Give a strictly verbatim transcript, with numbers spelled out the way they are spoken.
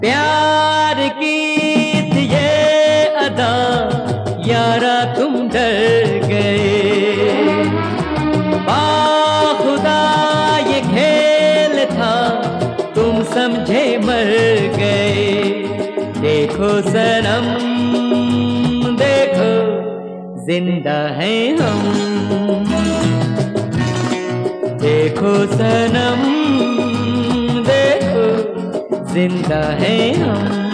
प्यार की थी ये अदा, यारा तुम डर गए। बाखुदा ये खेल था, तुम समझे मर गए। देखो सनम देखो, जिंदा हैं हम। देखो सनम देखो, जिंदा हैं हम।